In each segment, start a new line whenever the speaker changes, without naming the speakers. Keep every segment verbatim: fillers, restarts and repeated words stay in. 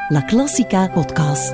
La Classica podcast.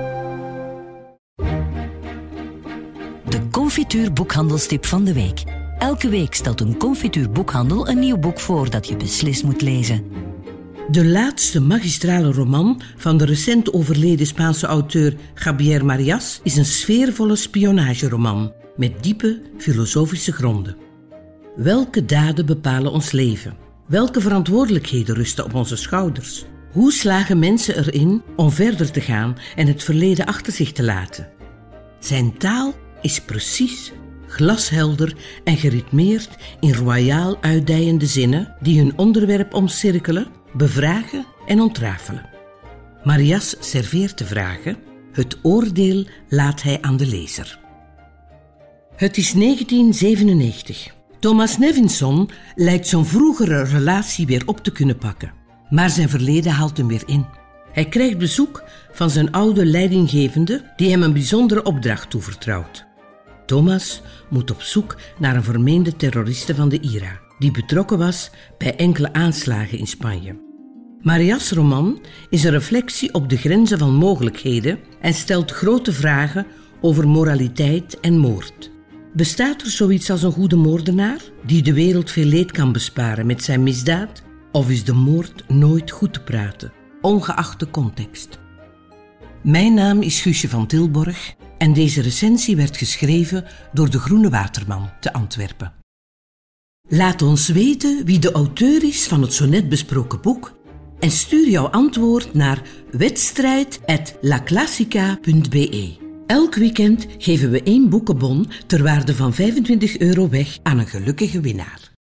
De confituurboekhandelstip van de week. Elke week stelt een confituurboekhandel een nieuw boek voor dat je beslist moet lezen.
De laatste magistrale roman van de recent overleden Spaanse auteur Javier Marias is een sfeervolle spionageroman met diepe filosofische gronden. Welke daden bepalen ons leven? Welke verantwoordelijkheden rusten op onze schouders? Hoe slagen mensen erin om verder te gaan en het verleden achter zich te laten? Zijn taal is precies, glashelder en geritmeerd in royaal uitdijende zinnen die hun onderwerp omcirkelen, bevragen en ontrafelen. Marias serveert de vragen, het oordeel laat hij aan de lezer. Het is negentien zevenennegentig. Thomas Nevinson lijkt zijn vroegere relatie weer op te kunnen pakken. Maar zijn verleden haalt hem weer in. Hij krijgt bezoek van zijn oude leidinggevende die hem een bijzondere opdracht toevertrouwt. Thomas moet op zoek naar een vermeende terroriste van de I R A, die betrokken was bij enkele aanslagen in Spanje. Marias' roman is een reflectie op de grenzen van mogelijkheden en stelt grote vragen over moraliteit en moord. Bestaat er zoiets als een goede moordenaar die de wereld veel leed kan besparen met zijn misdaad? Of is de moord nooit goed te praten, ongeacht de context? Mijn naam is Guusje van Tilborg en deze recensie werd geschreven door de Groene Waterman te Antwerpen. Laat ons weten wie de auteur is van het zo net besproken boek en stuur jouw antwoord naar wedstrijd at la classica punt b e. Elk weekend geven we één boekenbon ter waarde van vijfentwintig euro weg aan een gelukkige winnaar.